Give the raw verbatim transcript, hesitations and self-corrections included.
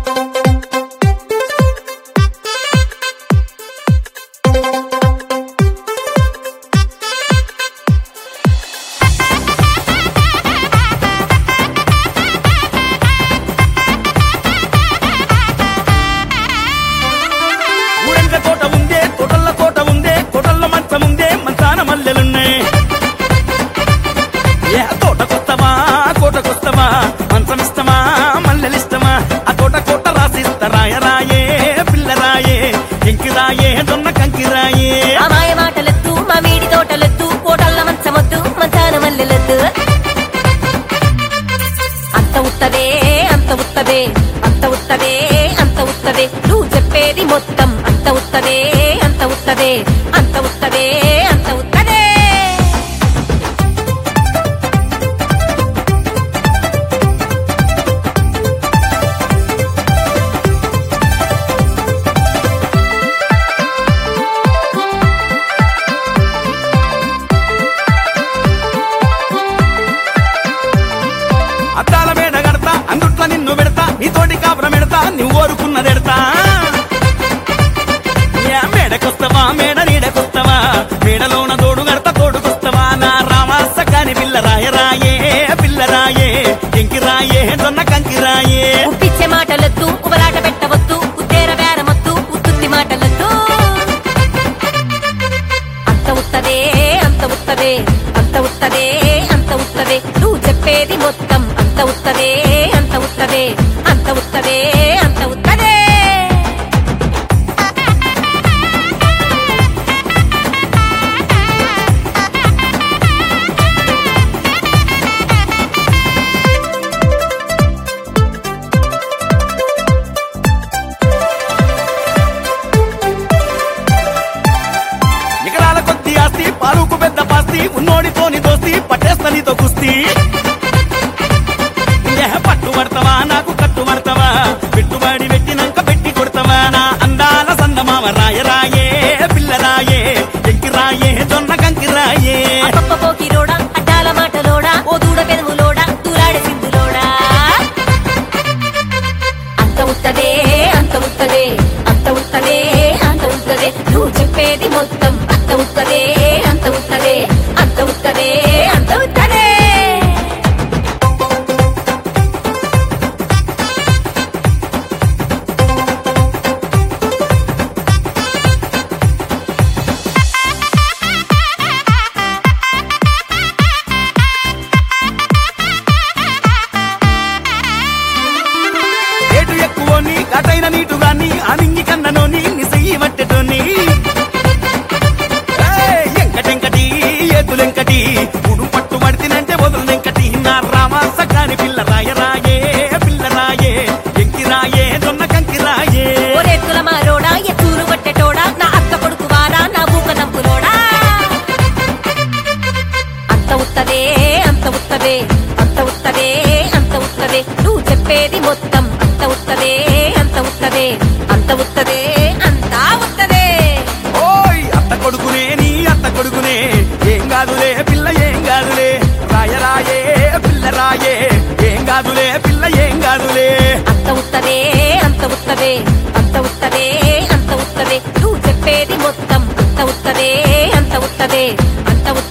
అంత ఉత్తదే అంత ఉత్తదే నువ్వు చెప్పేది మొత్తం అంత ఉత్తదే అంత ఉత్తదే అంత ఉత్తదే అంత ఉత్తదే అద్దాల మేడ కడతా అందుట్ల నిన్ను పెడతా నీతోటి కాపురం పెడతా నువ్వు కోరుకున్నదెడతా మేడకొస్తావా మేడ నీడకొస్తావా మేడలోన తోడు కడతా తోడుకొస్తావా నా రామాస కాని పిల్ల రాయ రాయే పిల్ల రాయే ఎంకి రాయే దొన్న కంకి రాయే ఉప్పిచ్చే మాటలొద్దు ఉబలాట పెట్టవద్దు ఉద్దేర బేరమొద్దు ఉత్తుత్తి మాటలొద్దు అంత ఉత్తదే అంత ఉత్తదే అంత ఉత్తదే అంత ఉత్తదే నువ్వు చెప్పేది మొత్తం అంత ఉత్తదే అంత ఉత్తదే అంత ఉత్తదే అంత ఉత్తదే నికరాల కొద్ది ఆస్తి పాలుకు పెద్ద పాస్తి ఉన్నోడితోని దోస్తి పట్టేస్తా నీతో కుస్తీ పట్టు పడతావా నాకు కట్టు పడతావా పెట్టుబడి పెట్టినాక పెట్టి కొడతావా నా అందాల సందమామ రాయ రాయే పిల్ల రాయే ఎంకి రాయే దొన్న కంకి రాయే పప్పపోకి రోడా అడ్డాల మాటలోడా ఓ దూడ పెదములోడా దూరాడే సింధులోడా అంత ఉత్తదే అంత ఉత్తదే అంత ఉత్తదే అంత ఉత్తదే నువ్వు చెప్పేది మొత్తం అంత ఉత్తదే అంత ఉత్తదే అంత ఉత్తదే అంత ఉత్తదే ఏటు ఎక్కువని ఘటైన నీటుగాని అనింగి కన్ననోని నిసయ్యి పట్టెటోని ఎంకటెంకటి ఏతులెంకటి ఉడు పట్టు పడితేనంటే వదులెంకటి నా రామాస కాని పిల్ల రాయ రాయే పిల్ల రాయే ఎంకి రాయే దొన్న కంకి రాయే ఓరెత్తుల మారోడా ఎత్తూరు పట్టెటోడా నా అత్త కొడుకు వారా నా బూక నంపులోడా అంత ఉత్తదే అంత ఉత్తదే అంత ఉత్తదే అంత ఉత్తదే నువ్వు చెప్పేది మొత్తం అంత ఉత్తదే అంత ఉత్తదే అంత ఉత్తదే అంతా ఉత్తదే ఓయ్ అత్త కొడుకునే నీ అత్త కొడుకునే ఏం కాదులే పిల్ల ఏం కాదులే రాయ రాయే పిల్ల రాయే ఏం కాదులే పిల్ల ఏం కాదులే అంత ఉత్తదే అంత ఉత్తదే అంత ఉత్తదే అంత ఉత్తదే నువ్వు చెప్పేది మొత్తం అంత ఉత్తదే అంత ఉత్తదే అంత